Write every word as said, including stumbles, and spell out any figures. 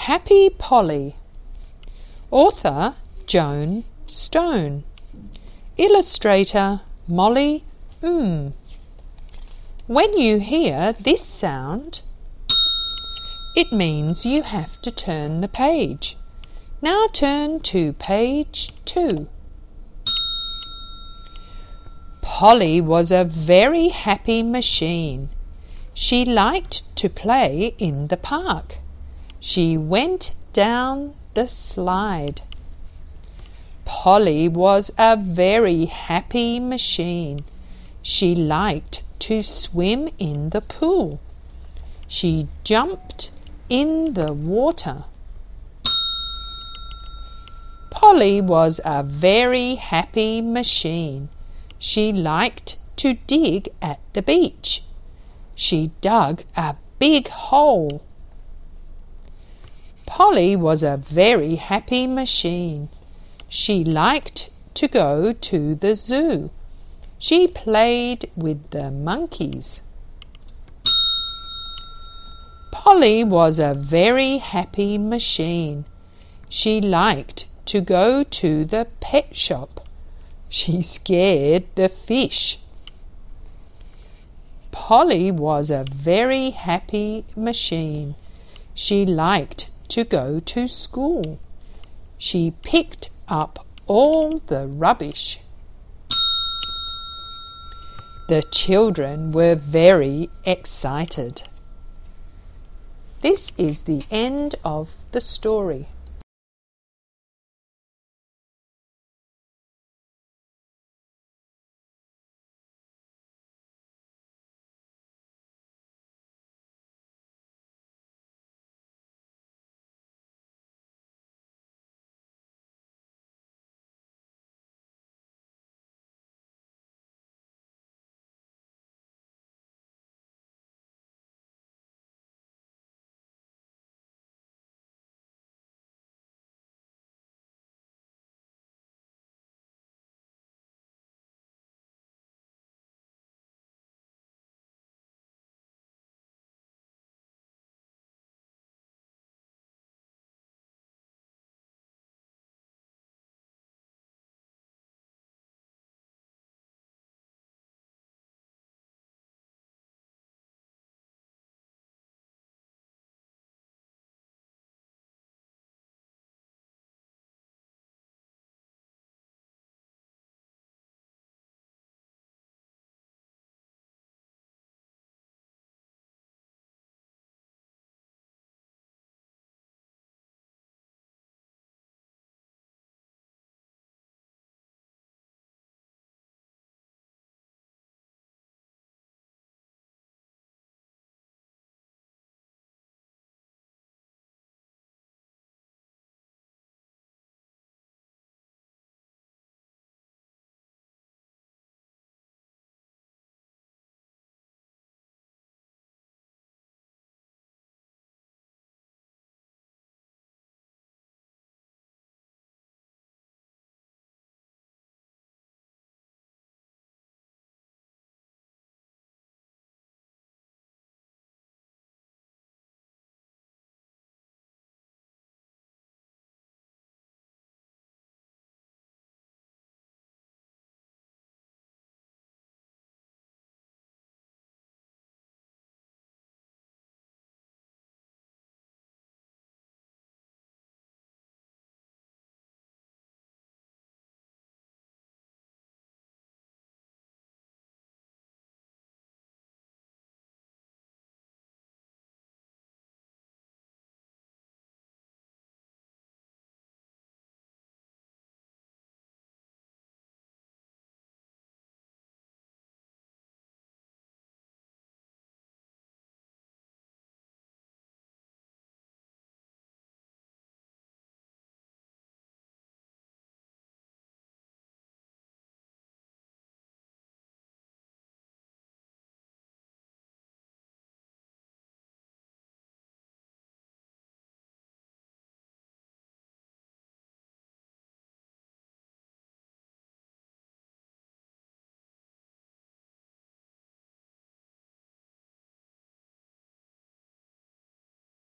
Happy Polly. Author Joan Stone. Illustrator Molly Mm. When you hear this sound, it means you have to turn the page. Now turn to page two. Polly was a very happy machine. She liked to play in the park. She went down the slide. Polly was a very happy machine. She liked to swim in the pool. She jumped in the water. Polly was a very happy machine. She liked to dig at the beach. She dug a big hole. Polly was a very happy machine. She liked to go to the zoo. She played with the monkeys. Polly was a very happy machine. She liked to go to the pet shop. She scared the fish. Polly was a very happy machine. She liked to go to school. She picked up all the rubbish. The children were very excited. This is the end of the story.